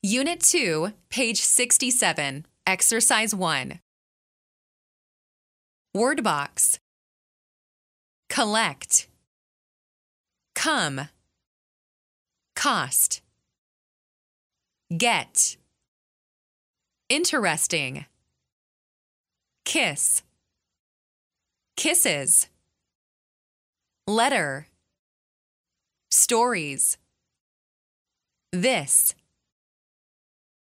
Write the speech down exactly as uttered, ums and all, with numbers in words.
Unit two, page sixty-seven, Exercise one. Word box. Collect. Come. Cost. Get. Interesting. Kiss. Kisses. Letter. Stories. This.